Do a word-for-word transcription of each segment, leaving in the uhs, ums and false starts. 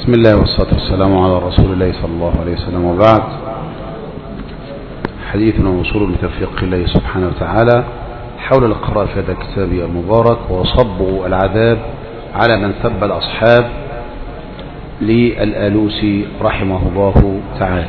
بسم الله والصلاة والسلام على رسول الله صلى الله عليه وسلم، وبعد. حديثنا وصول لتوفيق الله سبحانه وتعالى حول القراءة في هذا الكتاب المبارك وصب العذاب على من سب الأصحاب للآلوسي رحمه الله تعالى.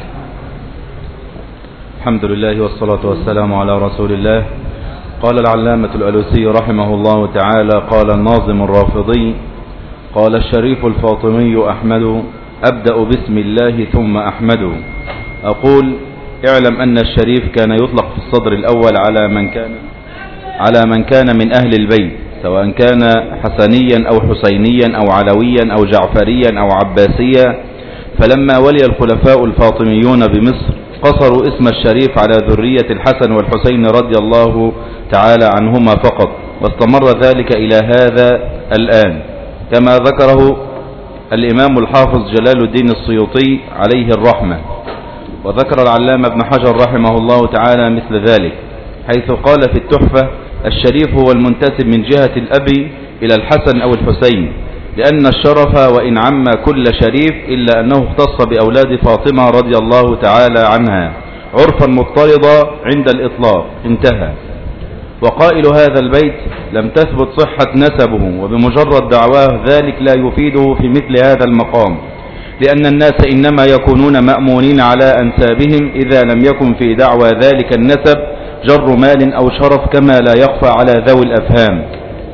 الحمد لله والصلاة والسلام على رسول الله. قال العلامة الآلوسي رحمه الله تعالى: قال الناظم الرافضي: قال الشريف الفاطمي أحمد: أبدأ بسم الله ثم أحمد. أقول: اعلم أن الشريف كان يطلق في الصدر الأول على من كان على من كان من أهل البيت، سواء كان حسنيا أو حسينيا أو علويا أو جعفريا أو عباسيا. فلما ولي الخلفاء الفاطميون بمصر قصروا اسم الشريف على ذرية الحسن والحسين رضي الله تعالى عنهما فقط، واستمر ذلك إلى هذا الآن، كما ذكره الإمام الحافظ جلال الدين السيوطي عليه الرحمة. وذكر العلامة ابن حجر رحمه الله تعالى مثل ذلك، حيث قال في التحفة: الشريف هو المنتسب من جهة الأب إلى الحسن أو الحسين، لأن الشرف وإن عم كل شريف إلا أنه اختص بأولاد فاطمة رضي الله تعالى عنها عرفا مضطردا عند الإطلاق. انتهى. وقائل هذا البيت لم تثبت صحة نسبه، وبمجرد دعواه ذلك لا يفيده في مثل هذا المقام، لأن الناس إنما يكونون مأمونين على أنسابهم إذا لم يكن في دعوى ذلك النسب جر مال أو شرف، كما لا يخفى على ذوي الأفهام.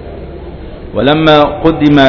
ولما قدم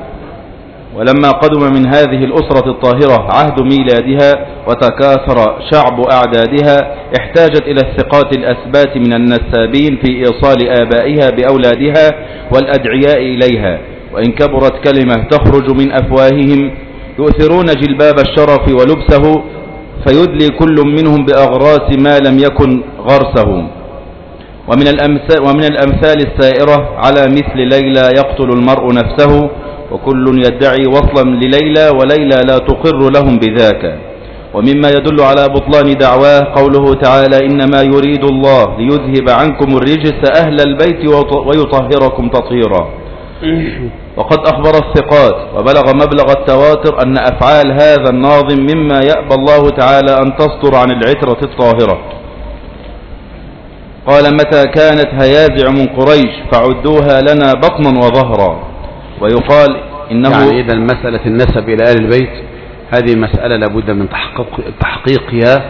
ولما قدم من هذه الأسرة الطاهرة عهد ميلادها وتكاثر شعب أعدادها، احتاجت إلى الثقات الأثبات من النسابين في إيصال آبائها بأولادها والأدعياء إليها، وإن كبرت كلمة تخرج من أفواههم يؤثرون جلباب الشرف ولبسه، فيدلي كل منهم بأغراس ما لم يكن غرسه. ومن الأمثال, ومن الأمثال السائرة على مثل ليلى يقتل المرء نفسه، وكل يدعي وصلا لليلى وليلى لا تقر لهم بذاك. ومما يدل على بطلان دعواه قوله تعالى: إنما يريد الله ليذهب عنكم الرجس أهل البيت ويطهركم تطهيرا. وقد أخبر الثقات وبلغ مبلغ التواتر أن أفعال هذا الناظم مما يأبى الله تعالى أن تصدر عن العترة الطاهرة. قال: متى كانت هيازع من قريش فعدوها لنا بطنا وظهرا. ويقال إنه يعني إذا مسألة النسب إلى آل البيت هذه مسألة لابد من تحقيق تحقيقها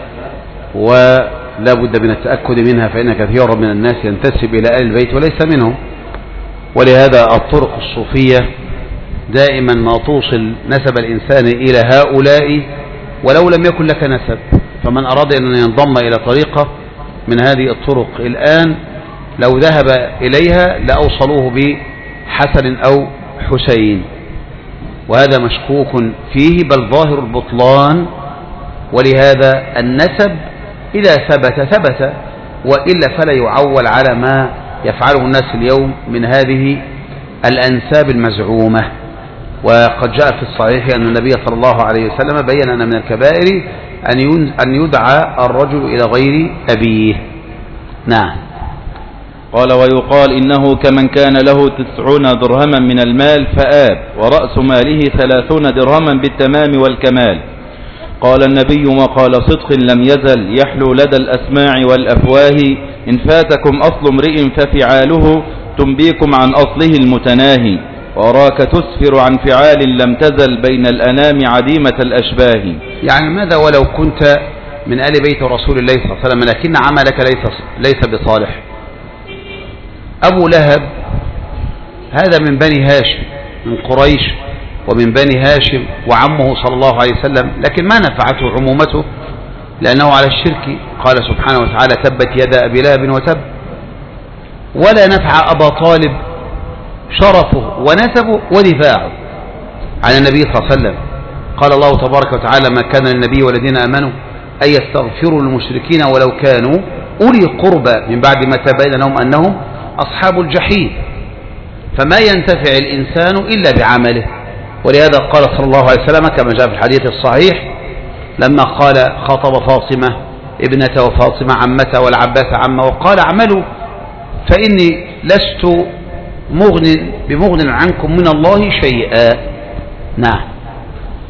ولا بد من التأكد منها، فإن كثيرا من الناس ينتسب إلى آل البيت وليس منهم. ولهذا الطرق الصوفية دائما ما توصل نسب الإنسان إلى هؤلاء ولو لم يكن لك نسب. فمن أراد أن ينضم إلى طريقة من هذه الطرق الآن لو ذهب إليها لأوصلوه بحسن أو حسين، وهذا مشكوك فيه بل ظاهر البطلان. ولهذا النسب إذا ثبت ثبت، وإلا فلا يعول على ما يفعله الناس اليوم من هذه الأنساب المزعومة. وقد جاء في الصحيح أن النبي صلى الله عليه وسلم بيّن أن من الكبائر أن يدعى الرجل إلى غير أبيه. نعم. قال: ويقال إنه كمن كان له تسعون درهما من المال فآب ورأس ماله ثلاثون درهما بالتمام والكمال. قال النبي: وقال صدق لم يزل يحلو لدى الأسماع والأفواه، إن فاتكم أصل امرئ ففعاله تنبيكم عن أصله المتناهي، وراك تسفر عن فعال لم تزل بين الأنام عديمة الأشباه. يعني ماذا ولو كنت من آل بيت رسول الله صلى الله عليه وسلم لكن عملك ليس, ليس بصالح؟ أبو لهب هذا من بني هاشم من قريش ومن بني هاشم وعمه صلى الله عليه وسلم، لكن ما نفعته عمومته لأنه على الشرك. قال سبحانه وتعالى: تبت يدا أبي لهب وتب. ولا نفع أبا طالب شرفه ونسبه ودفاعه عن النبي صلى الله عليه وسلم. قال الله تبارك وتعالى: ما كان للنبي والذين آمنوا أن يستغفروا للمشركين ولو كانوا أولي قربى من بعد ما تبين لهم أنهم أصحاب الجحيم. فما ينتفع الإنسان إلا بعمله. ولهذا قال صلى الله عليه وسلم كما جاء في الحديث الصحيح لما قال خطب فاطمة ابنته وفاطمة عمته والعباس عمه، وقال: اعملوا فإني لست مغن بمغن عنكم من الله شيئا. نعم.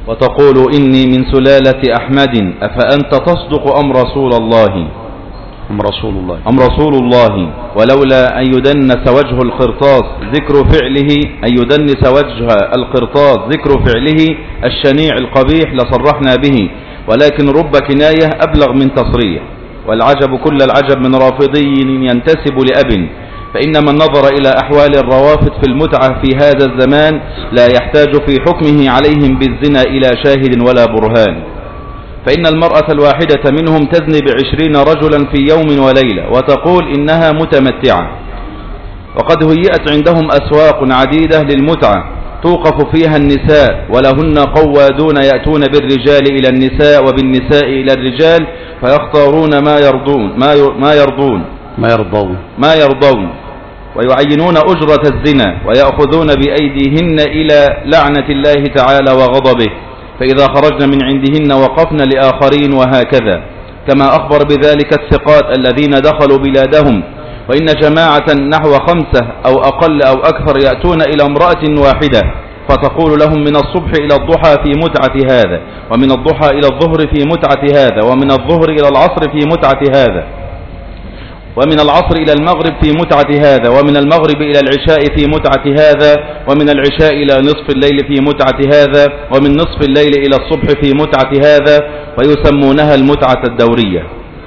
وتقول إني من سلالة أحمد أفأنت تصدق أم رسول الله أم رسول الله أم رسول الله ولولا أن يدنس وجه القرطاس ذكر فعله أن يدنس وجه القرطاس ذكر فعله الشنيع القبيح لصرحنا به، ولكن رب كناية أبلغ من تصريح. والعجب كل العجب من رافضي ينتسب لأب، فإن من نظر إلى أحوال الروافض في المتعة في هذا الزمان لا يحتاج في حكمه عليهم بالزنا إلى شاهد ولا برهان. فإن المرأة الواحدة منهم تزني بعشرين رجلا في يوم وليلة وتقول إنها متمتعة، وقد هيئت عندهم أسواق عديدة للمتعة توقف فيها النساء ولهن قوادون يأتون بالرجال إلى النساء وبالنساء إلى الرجال فيختارون ما يرضون ما ما يرضون ما يرضون ما يرضون ويعينون أجرة الزنا ويأخذون بأيديهن إلى لعنة الله تعالى وغضبه، فإذا خرجن من عندهن وقفن لآخرين وهكذا، كما أخبر بذلك الثقات الذين دخلوا بلادهم. وإن جماعة نحو خمسة أو أقل أو أكثر يأتون إلى امرأة واحدة فتقول لهم من الصبح إلى الضحى في متعة هذا، ومن الضحى إلى الظهر في متعة هذا، ومن الظهر إلى العصر في متعة هذا، ومن العصر إلى المغرب في متعة هذا، ومن المغرب إلى العشاء في متعة هذا، ومن العشاء إلى نصف الليل في متعة هذا، ومن نصف الليل إلى الصبح في متعة هذا، ويسمونها المتعة الدورية.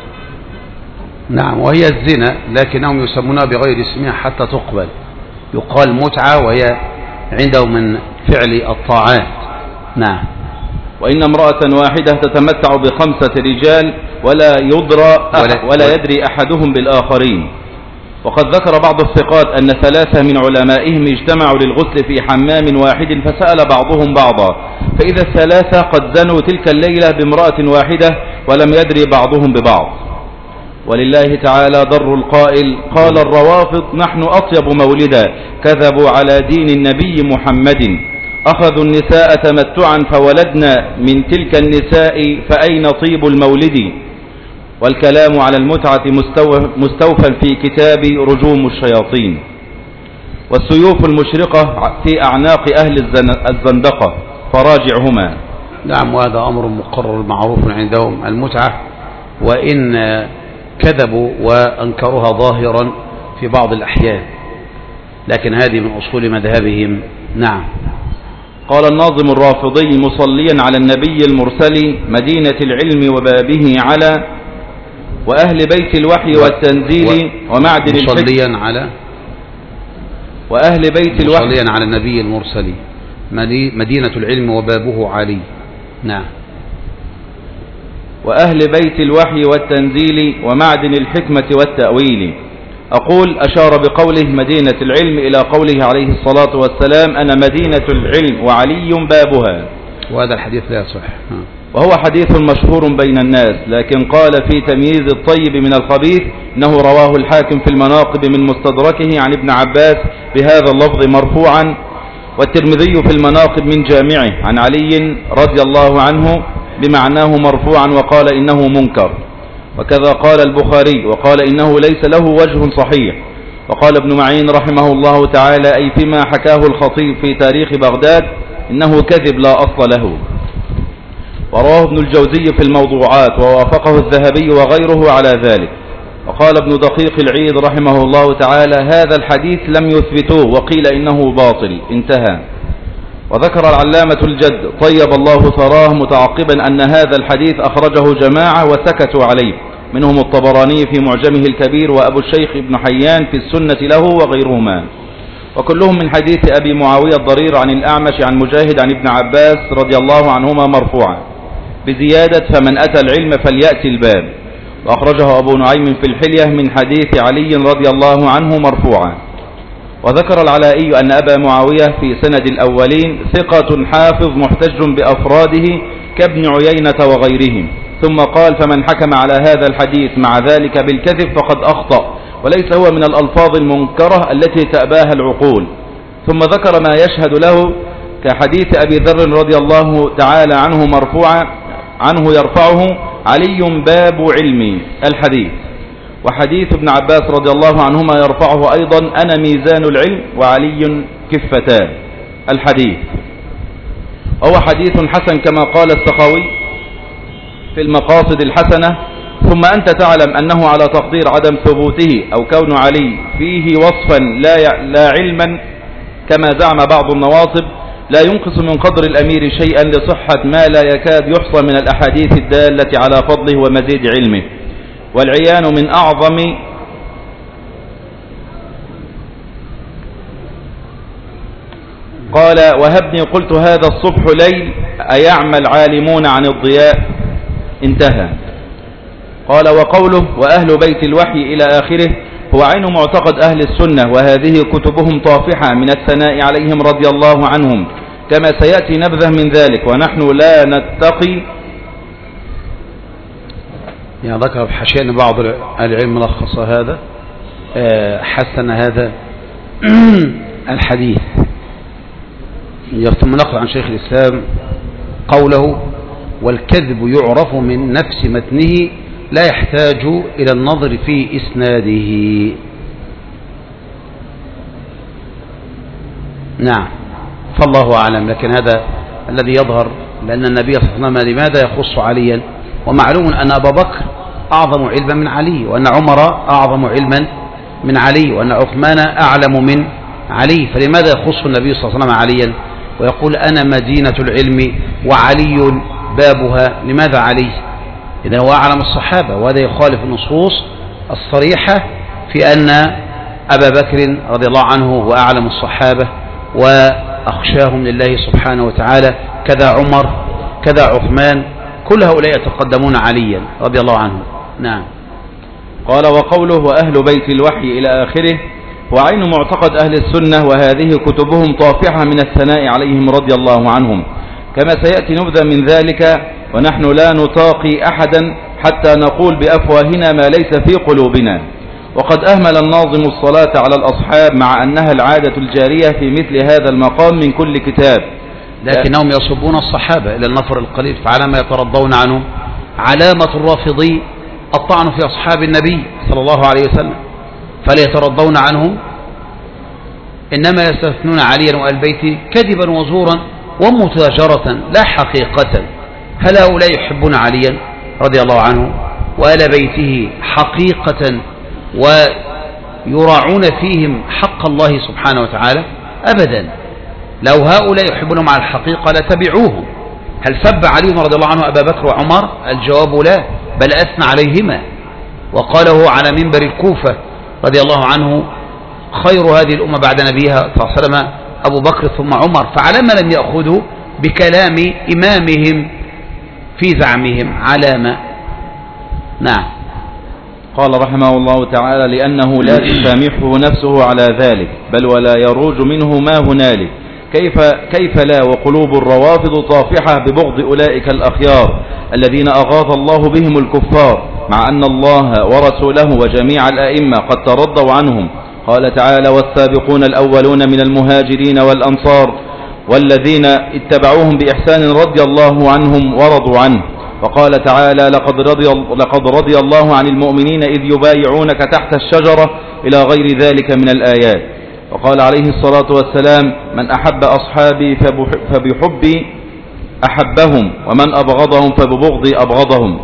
نعم، وهي الزنا لكنهم يسمونها بغير اسمها حتى تقبل، يقال متعة وهي عندهم من فعل الطاعات. نعم. وإن امرأة واحدة تتمتع بخمسة رجال ولا يدرى ولا يدري أحدهم بالآخرين. وقد ذكر بعض الثقات أن ثلاثة من علمائهم اجتمعوا للغسل في حمام واحد فسأل بعضهم بعضا، فإذا الثلاثة قد زنوا تلك الليلة بامرأة واحدة ولم يدري بعضهم ببعض. ولله تعالى ضر القائل قال الروافض نحن أطيب مولدا كذبوا على دين النبي محمد، أخذوا النساء تمتعا فولدنا من تلك النساء فأين طيب المولد. والكلام على المتعة مستوفى في كتاب رجوم الشياطين. والسيوف المشرقة في أعناق أهل الزندقة فراجعهما. نعم، وهذا أمر مقرر معروف عندهم المتعة، وإن كذبوا وأنكروها ظاهرا في بعض الأحيان، لكن هذه من أصول مذهبهم. نعم. قال الناظم الرافضي مصليا على النبي المرسل مدينة العلم وبابه على وأهل بيت الوحي والتنزيل ومعدن الحكم مصليا على وأهل بيت الوحي مصليا على النبي المرسل مدينة العلم وبابه علي. نعم. وأهل بيت الوحي والتنزيل ومعدن الحكمة والتأويل. أقول أشار بقوله مدينة العلم إلى قوله عليه الصلاة والسلام أنا مدينة العلم وعلي بابها، وهذا الحديث لا يصح، وهو حديث مشهور بين الناس، لكن قال في تمييز الطيب من الخبيث إنه رواه الحاكم في المناقب من مستدركه عن ابن عباس بهذا اللفظ مرفوعا، والترمذي في المناقب من جامعه عن علي رضي الله عنه بمعناه مرفوعا وقال إنه منكر. وكذا قال البخاري وقال إنه ليس له وجه صحيح. وقال ابن معين رحمه الله تعالى أي فيما حكاه الخطيب في تاريخ بغداد إنه كذب لا أصل له. ورواه ابن الجوزي في الموضوعات ووافقه الذهبي وغيره على ذلك. وقال ابن دقيق العيد رحمه الله تعالى هذا الحديث لم يثبتوه وقيل إنه باطل، انتهى. وذكر العلامة الجد طيب الله ثراه متعقبا أن هذا الحديث أخرجه جماعة وسكتوا عليه، منهم الطبراني في معجمه الكبير وأبو الشيخ ابن حيان في السنة له وغيرهما، وكلهم من حديث أبي معاوية الضرير عن الأعمش عن مجاهد عن ابن عباس رضي الله عنهما مرفوعا بزيادة فمن أتى العلم فليأتي الباب. وأخرجه أبو نعيم في الحلية من حديث علي رضي الله عنه مرفوعا. وذكر العلائي أن أبا معاوية في سند الأولين ثقة حافظ محتج بأفراده كابن عيينة وغيرهم، ثم قال فمن حكم على هذا الحديث مع ذلك بالكذب فقد أخطأ وليس هو من الألفاظ المنكرة التي تأباها العقول. ثم ذكر ما يشهد له كحديث أبي ذر رضي الله تعالى عنه مرفوعا عنه يرفعه علي باب علمي الحديث، وحديث ابن عباس رضي الله عنهما يرفعه أيضا أنا ميزان العلم وعلي كفتان الحديث. وهو حديث حسن كما قال السخاوي في المقاصد الحسنة. ثم أنت تعلم أنه على تقدير عدم ثبوته أو كون علي فيه وصفا لا لا علما كما زعم بعض النواصب لا ينقص من قدر الأمير شيئا لصحة ما لا يكاد يحصى من الأحاديث الدالة على فضله ومزيد علمه. والعيان من أعظم قال وهبني قلت هذا الصبح ليل أيعمى العالمون عن الضياء انتهى. قال وقوله وأهل بيت الوحي إلى آخره هو عين معتقد أهل السنة، وهذه كتبهم طافحة من الثناء عليهم رضي الله عنهم كما سيأتي نبذه من ذلك. ونحن لا نتقي يعني ذكر بحاشية أن بعض العلم ملخص هذا حسن هذا الحديث. ثم نقل عن شيخ الإسلام قوله والكذب يعرف من نفس متنه لا يحتاج إلى النظر في إسناده. نعم فالله أعلم. لكن هذا الذي يظهر لأن النبي صلى الله عليه وسلم لماذا يخص عليا؟ ومعلوم أن أبا بكر أعظم علما من علي، وأن عمر أعظم علما من علي، وأن عثمان أعلم من علي، فلماذا يخص النبي صلى الله عليه وسلم عليا ويقول أنا مدينة العلم وعلي بابها؟ لماذا علي؟ إذن هو أعلم الصحابة، وهذا يخالف النصوص الصريحة في أن أبا بكر رضي الله عنه هو أعلم الصحابة وأخشاهم لله سبحانه وتعالى، كذا عمر كذا عثمان، كل هؤلاء يتقدمون عليا رضي الله عنه. نعم. قال وقوله وأهل بيت الوحي إلى آخره وعين معتقد أهل السنة، وهذه كتبهم طافحة من الثناء عليهم رضي الله عنهم كما سيأتي نبذة من ذلك. ونحن لا نطاقي أحدا حتى نقول بأفواهنا ما ليس في قلوبنا. وقد أهمل الناظم الصلاة على الأصحاب مع أنها العادة الجارية في مثل هذا المقام من كل كتاب، لكنهم يصبون الصحابة إلى النفر القليل، فعلى ما يترضون عنهم. علامة الرافضي الطعن في أصحاب النبي صلى الله عليه وسلم، فلا يترضون عنهم، إنما يستثنون عليا وآل بيته كذبا وزورا ومتاجرة لا حقيقة. هل هؤلاء يحبون عليا رضي الله عنه وآل بيته حقيقة ويراعون فيهم حق الله سبحانه وتعالى؟ أبدا. لو هؤلاء يحبونهم على الحقيقة لتبعوهم. هل سب عليهم رضي الله عنه أبا بكر وعمر؟ الجواب لا، بل أثنى عليهما وقاله على منبر الكوفة رضي الله عنه خير هذه الأمة بعد نبيها صلى الله عليه وسلم أبو بكر ثم عمر. فعلى ما لم يأخذوا بكلام إمامهم في زعمهم علامة. نعم. قال رحمه الله تعالى لأنه لا تسامحه نفسه على ذلك بل ولا يروج منه ما هنالك. كيف, كيف لا وقلوب الروافض طافحة ببغض أولئك الأخيار الذين أغاظ الله بهم الكفار، مع أن الله ورسوله وجميع الأئمة قد ترضوا عنهم. قال تعالى والسابقون الأولون من المهاجرين والأنصار والذين اتبعوهم بإحسان رضي الله عنهم ورضوا عنه. وقال تعالى لقد رضي, لقد رضي الله عن المؤمنين إذ يبايعونك تحت الشجرة إلى غير ذلك من الآيات. وقال عليه الصلاة والسلام من أحب أصحابي فبحبي أحبهم ومن أبغضهم فببغضي أبغضهم.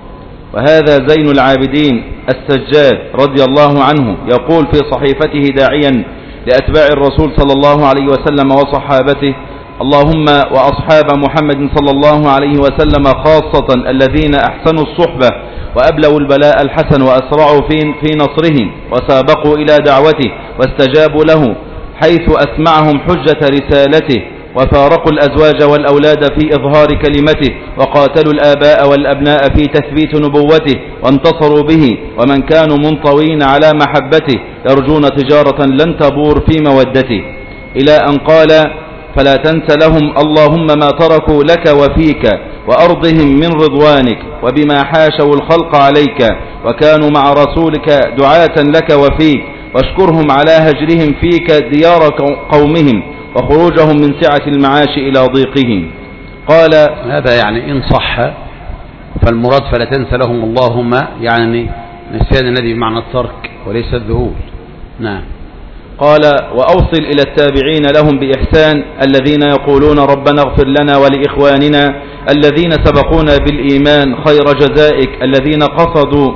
وهذا زين العابدين السجاد رضي الله عنه يقول في صحيفته داعيا لأتباع الرسول صلى الله عليه وسلم وصحابته اللهم وأصحاب محمد صلى الله عليه وسلم خاصة الذين أحسنوا الصحبة وأبلغوا البلاء الحسن وأسرعوا في, في نصره وسابقوا إلى دعوته واستجابوا له حيث أسمعهم حجة رسالته وفارقوا الأزواج والأولاد في إظهار كلمته وقاتلوا الآباء والأبناء في تثبيت نبوته وانتصروا به ومن كانوا منطوين على محبته يرجون تجارة لن تبور في مودته، إلى أن قال فلا تنس لهم اللهم ما تركوا لك وفيك وأرضهم من رضوانك وبما حاشوا الخلق عليك وكانوا مع رسولك دعاة لك وفيك واشكرهم على هجرهم فيك ديار قومهم وخروجهم من سعة المعاش إلى ضيقهم. قال هذا يعني إن صح فالمراد فلا تنس لهم اللهم يعني نسيان الذي بمعنى الترك وليس الذهول. نعم. قال: وأوصل إلى التابعين لهم بإحسان الذين يقولون ربنا اغفر لنا ولإخواننا الذين سبقونا بالإيمان خير جزائك الذين قصدوا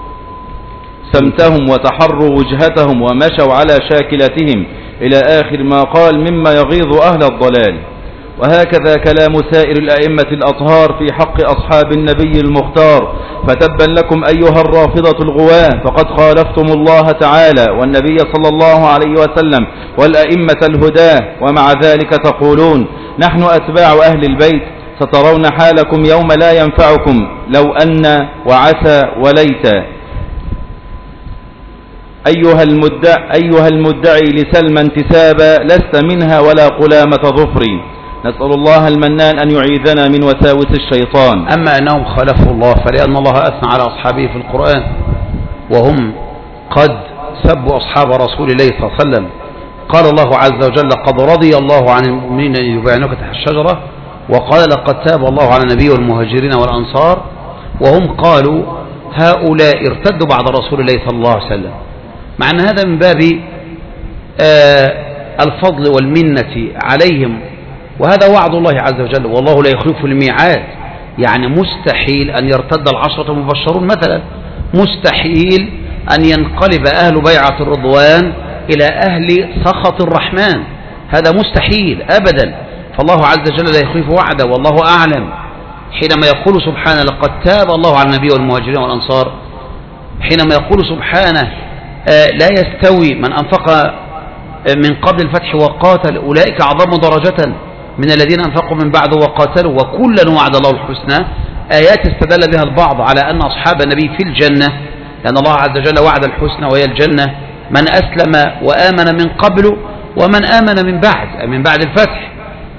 سمتهم وتحروا وجهتهم ومشوا على شاكلتهم إلى آخر ما قال مما يغيظ أهل الضلال. وهكذا كلام سائر الأئمة الأطهار في حق أصحاب النبي المختار. فتبا لكم أيها الرافضة الغواة، فقد خالفتم الله تعالى والنبي صلى الله عليه وسلم والأئمة الهداة، ومع ذلك تقولون نحن أتباع أهل البيت. سترون حالكم يوم لا ينفعكم لو أن وعسى وليت. أيها المدعي, أيها المدعي لسلم انتسابا لست منها ولا قلامة ظفري. نسأل الله المنان أن يعيذنا من وساوس الشيطان. أما أنهم خالفوا الله فلأن الله أثنى على أصحابه في القرآن، وهم قد سبوا أصحاب رسول الله صلى الله عليه وسلم. قال الله عز وجل: قد رضي الله عن المؤمنين أن يبايعوك تحت الشجرة، وقال: لقد تاب الله على النبي والمهاجرين والأنصار. وهم قالوا هؤلاء ارتدوا بعد رسول الله صلى الله عليه وسلم، مع أن هذا من باب آه الفضل والمنة عليهم، وهذا وعد الله عز وجل، والله لا يخلف الميعاد. يعني مستحيل أن يرتد العشرة المبشرون مثلا، مستحيل أن ينقلب أهل بيعة الرضوان إلى أهل سخط الرحمن، هذا مستحيل أبدا. فالله عز وجل لا يخلف وعده، والله أعلم. حينما يقول سبحانه: لقد تاب الله على النبي والمهاجرين والأنصار، حينما يقول سبحانه: آه لا يستوي من أنفق من قبل الفتح وقاتل أولئك أعظم درجة من الذين أنفقوا من بعد وقاتلوا وكلا وعد الله الحسنى. آيات استدل بها البعض على أن أصحاب النبي في الجنة، لأن الله عز وجل وعد الحسنى وهي الجنة من أسلم وآمن من قبل ومن آمن من بعد من بعد الفتح.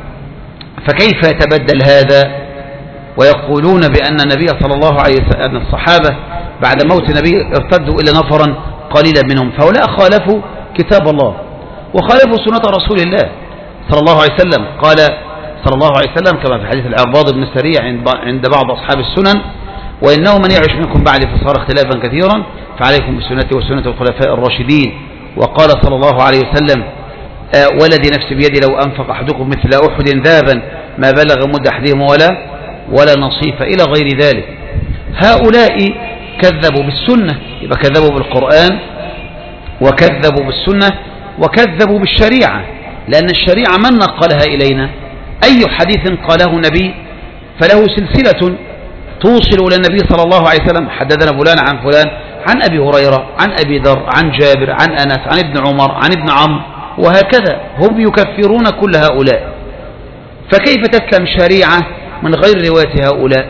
فكيف يتبدل هذا ويقولون بأن النبي صلى الله عليه وسلم أن الصحابة بعد موت النبي ارتدوا إلى نفرا قليلا منهم؟ فهؤلاء خالفوا كتاب الله وخالفوا سنة رسول الله صلى الله عليه وسلم. قال صلى الله عليه وسلم كما في حديث العرباض بن سريع عند بعض أصحاب السنن: وإنه من يعش منكم بعد فصار اختلافا كثيرا فعليكم بسنتي وسنة الخلفاء الراشدين. وقال صلى الله عليه وسلم: آه والذي نفسي بيدي لو أنفق أحدكم مثل أحد ذهبا ما بلغ مد أحدهم ولا ولا نصيف إلى غير ذلك. هؤلاء كذبوا بالسنة، يبقى كذبوا بالقرآن وكذبوا بالسنة وكذبوا بالشريعة، لأن الشريعة من نقلها إلينا؟ أي حديث قاله نبي فله سلسلة توصل إلى النبي صلى الله عليه وسلم: حدثنا فلان عن فلان عن أبي هريرة عن أبي ذر عن جابر عن أنس عن ابن عمر عن ابن عمرو، وهكذا. هم يكفرون كل هؤلاء، فكيف تتكلم شريعة من غير رواية هؤلاء؟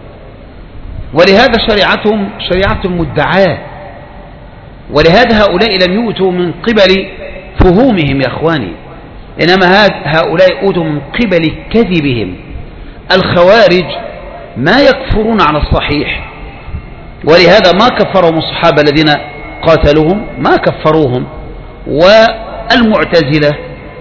ولهذا شريعتهم شريعة مدعاة، ولهذا هؤلاء لم يؤتوا من قبل فهومهم يا أخواني، إنما هؤلاء أوتوا من قبل كذبهم. الخوارج ما يكفرون على الصحيح، ولهذا ما كفرهم الصحابة الذين قاتلوهم، ما كفروهم. والمعتزلة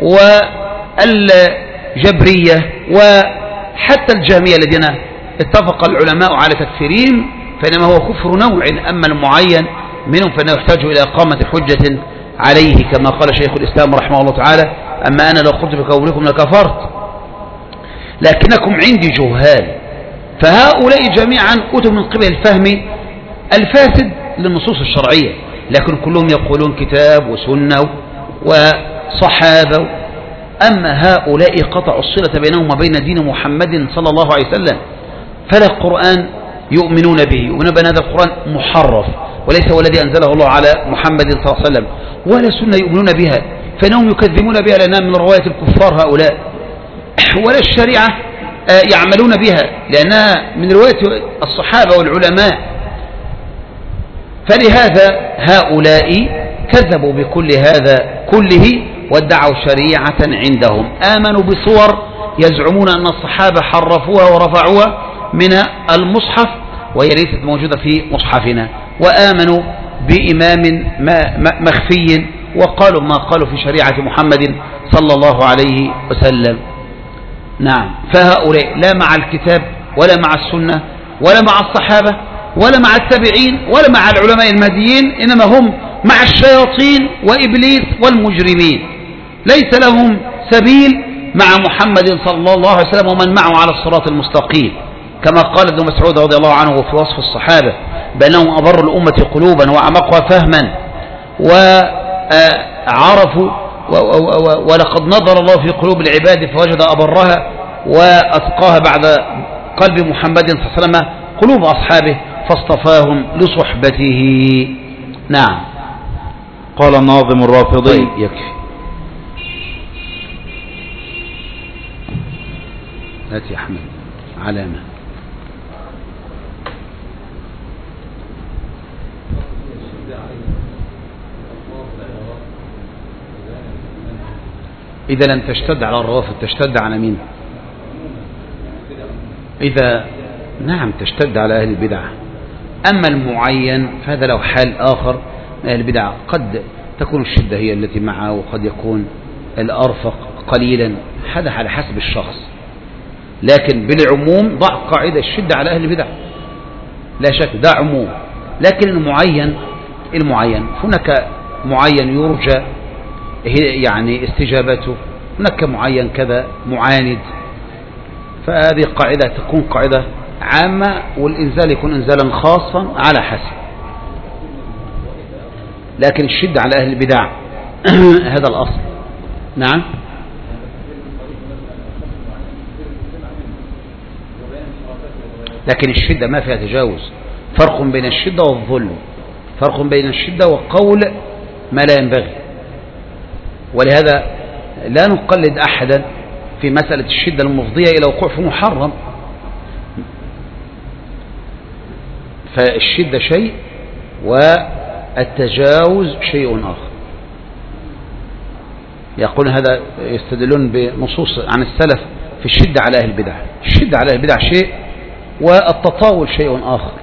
والجبرية وحتى الجهمية الذين اتفق العلماء على تكفيرهم فإنما هو كفر نوع، أما المعين منهم فإنه يحتاج إلى إقامة حجة عليه، كما قال شيخ الإسلام رحمه الله تعالى: أما أنا لو قلت بقولكم لكفرت لكنكم عندي جهال. فهؤلاء جميعا أتوا من قبل الفهم الفاسد للنصوص الشرعية، لكن كلهم يقولون كتاب وسنة وصحابة. أما هؤلاء قطعوا الصلة بينهم وبين دين محمد صلى الله عليه وسلم، فلا القرآن يؤمنون به، يؤمنون بأن هذا القرآن محرف وليس هو الذي أنزله الله على محمد صلى الله عليه وسلم، ولا سنة يؤمنون بها فإنهم يكذبون بها لأنها من رواية الكفار هؤلاء، ولا الشريعة يعملون بها لأنها من رواية الصحابة والعلماء. فلهذا هؤلاء كذبوا بكل هذا كله وادعوا شريعة عندهم، آمنوا بصور يزعمون أن الصحابة حرفوها ورفعوها من المصحف وهي ليست موجودة في مصحفنا، وآمنوا بإمام مخفي وقالوا ما قالوا في شريعة محمد صلى الله عليه وسلم. نعم، فهؤلاء لا مع الكتاب ولا مع السنة ولا مع الصحابة ولا مع التابعين ولا مع العلماء المهديين، إنما هم مع الشياطين وإبليس والمجرمين، ليس لهم سبيل مع محمد صلى الله عليه وسلم ومن معه على الصراط المستقيم، كما قال ابن مسعود رضي الله عنه في وصف الصحابة بأنهم أبر الأمة قلوبا وأعمقها فهما وعرفوا، ولقد نظر الله في قلوب العباد فوجد أبرها وأتقاها بعد قلب محمد صلى الله عليه وسلم قلوب أصحابه فاصطفاهم لصحبته. نعم. قال الناظم الرافضي. طيب يكفي. هات يا أحمد علامة. إذا لم تشتد على الروافض تشتد على مين؟ إذا نعم تشتد على أهل البدع. أما المعين فهذا له حال آخر من أهل البدع، قد تكون الشدة هي التي معه وقد يكون الأرفق قليلا، هذا على حسب الشخص. لكن بالعموم ضع قاعدة الشدة على أهل البدع لا شك، ده عموم. لكن المعين المعين هناك معين يرجى يعني استجابته، هناك معين كذا معاند، فهذه قاعدة تكون قاعدة عامة، والإنزال يكون إنزالا خاصا على حسب. لكن الشدة على أهل البدع هذا الأصل. نعم. لكن الشدة ما فيها تجاوز، فرق بين الشدة والظلم، فرق بين الشدة وقول ما لا ينبغي. ولهذا لا نقلد أحدا في مسألة الشدة المفضية إلى وقوع في محرم، فالشدة شيء والتجاوز شيء آخر. يقول هذا يستدلون بنصوص عن السلف في الشدة على أهل البدع. الشدة على أهل البدع شيء والتطاول شيء آخر،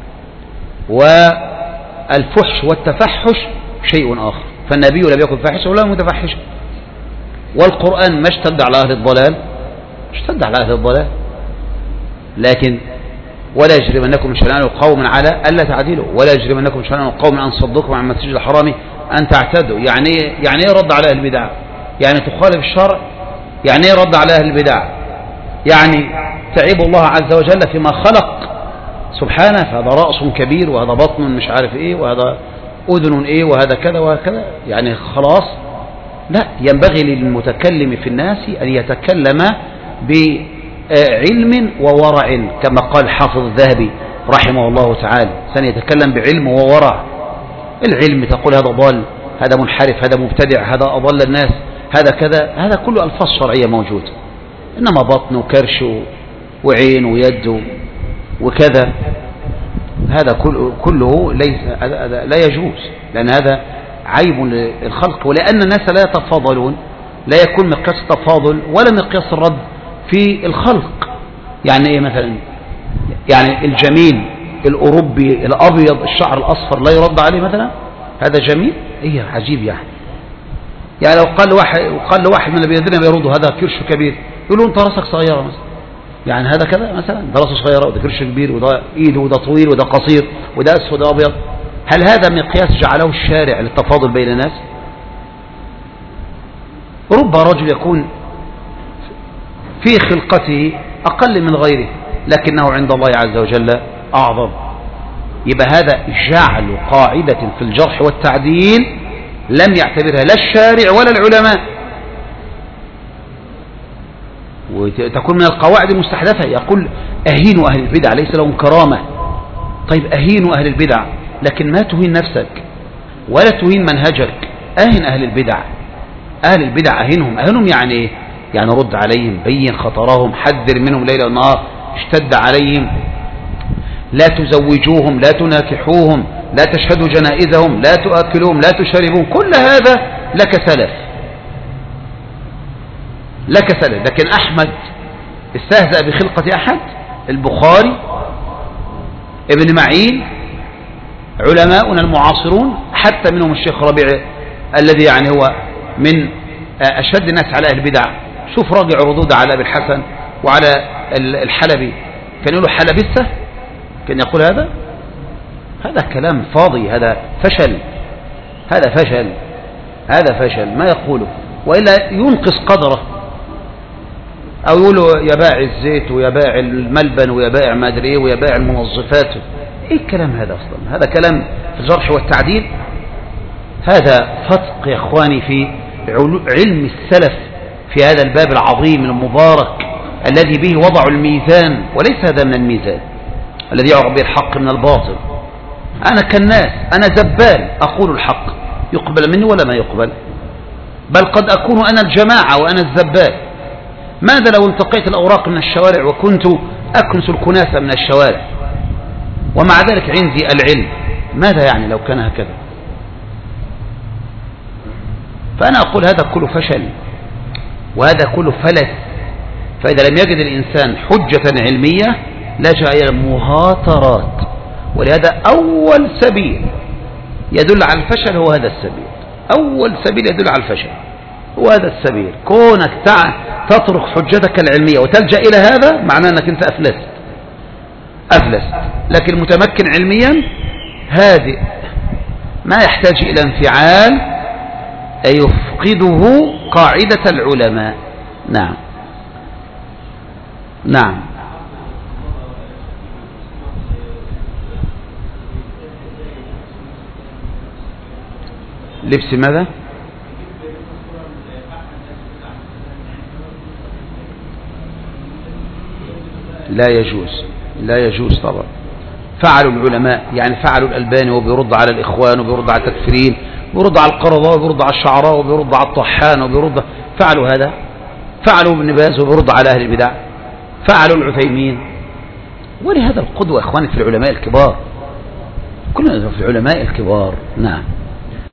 والفحش والتفحش شيء آخر. فالنبي لم يكن فاحشا ولا متفحشا، والقرآن ما اشتد على أهل الضلال، اشتد على أهل الضلال. لكن ولا يجرمنكم شنآن قوم على ألا تعدلوا، ولا يجرمنكم شنآن قوم أن صدوكم عن المسجد الحرام أن تعتدوا. يعني يعني ايه رد على أهل البدع؟ يعني تخالف الشرع. يعني ايه رد على أهل البدع؟ يعني تعيب الله عز وجل فيما خلق سبحانه، فهذا رأس كبير وهذا بطن مش عارف ايه وهذا أذن ايه وهذا كذا وهكذا، يعني خلاص. لا، ينبغي للمتكلم في الناس أن يتكلم بعلم وورع، كما قال حافظ الذهبي رحمه الله تعالى، سنتكلم بعلم وورع. العلم تقول هذا ضال، هذا منحرف، هذا مبتدع، هذا أضل الناس، هذا كذا، هذا كله ألفاظ شرعية موجود. إنما بطن وكرش وعين ويد وكذا هذا كله ليس لا يجوز، لأن هذا عيب للخلق، ولأن الناس لا يتفاضلون، لا يكون مقياس التفاضل ولا مقياس الرد في الخلق. يعني ايه مثلا؟ يعني الجميل الأوروبي الأبيض الشعر الأصفر لا يرد عليه مثلا؟ هذا جميل؟ ايه عجيب يعني. يعني لو قال واحد قال لواحد من الذين بيردوا هذا كرش كبير، يقولوا انت راسك صغيرة مثلا، يعني هذا كذا مثلا، ده راسه صغيرة وده كرش كبير وده ايده وده طويل وده قصير وده اسود وده ابيض. هل هذا مقياس جعله الشارع للتفاضل بين الناس؟ رب رجل يكون في خلقته أقل من غيره لكنه عند الله عز وجل أعظم. يبقى هذا جعل قاعدة في الجرح والتعديل لم يعتبرها لا الشارع ولا العلماء، وتكون من القواعد المستحدثة. يقول أهينوا أهل البدع ليس لهم كرامة. طيب أهينوا أهل البدع، لكن ما تهين نفسك ولا تهين منهجك. أهن أهل البدع، أهل البدع أهنهم. أهنهم يعني إيه؟ يعني رد عليهم، بين خطرهم، حذر منهم ليل ونهار، اشتد عليهم، لا تزوجوهم، لا تناكحوهم، لا تشهدوا جنائزهم، لا تؤكلوهم، لا تشربون. كل هذا لك سلف، لك سلف. لكن أحمد استهزأ بخلقة أحد؟ البخاري، ابن معين، علماؤنا المعاصرون، حتى منهم الشيخ ربيع الذي يعني هو من أشد الناس على أهل البدع. شوف راجع ردود على أبي الحسن وعلى الحلبي، كان يقولوا حلبسة، كان يقول هذا هذا كلام فاضي، هذا فشل. هذا فشل، هذا فشل ما يقوله، وإلا ينقص قدره، أو يقولوا يا بائع الزيت ويا بائع الملبن ويا بائع ما أدري إيه ويا بائع المنظفات. إيه الكلام هذا أصلا؟ هذا كلام في الجرح والتعديل. هذا فتق يا إخواني في علم السلف في هذا الباب العظيم المبارك الذي به وضعوا الميزان، وليس هذا من الميزان الذي يعرف به الحق من الباطل. أنا كالناس، أنا زبال أقول الحق، يقبل مني ولا ما يقبل؟ بل قد أكون أنا الجماعة وأنا الزبال. ماذا لو التقيت الأوراق من الشوارع وكنت أكنس الكناسة من الشوارع ومع ذلك عندي العلم؟ ماذا يعني لو كان هكذا؟ فأنا أقول هذا كله فشل وهذا كله فلس. فإذا لم يجد الإنسان حجة علمية لجأ إلى المهاترات، ولهذا أول سبيل يدل على الفشل هو هذا السبيل. أول سبيل يدل على الفشل هو هذا السبيل، كونك تترك حجتك العلمية وتلجأ إلى هذا معناه أنك أنت أفلست أفلست. لكن المتمكن علميا هادئ ما يحتاج إلى انفعال يفقده قاعدة العلماء. نعم نعم. لبس ماذا؟ لا يجوز، لا يجوز طبعا. فعلوا العلماء، يعني فعلوا الألباني وبيرد على الإخوان وبيرد على التكفيرين وبيرد على القرضاء وبيرد على الشعراء وبيرد على الطحان وبيرد، فعلوا هذا. فعلوا ابن باز وبيرد على أهل البدع، فعلوا العثيمين. ولهذا القدوة إخواني في العلماء الكبار، كلنا في العلماء الكبار. نعم.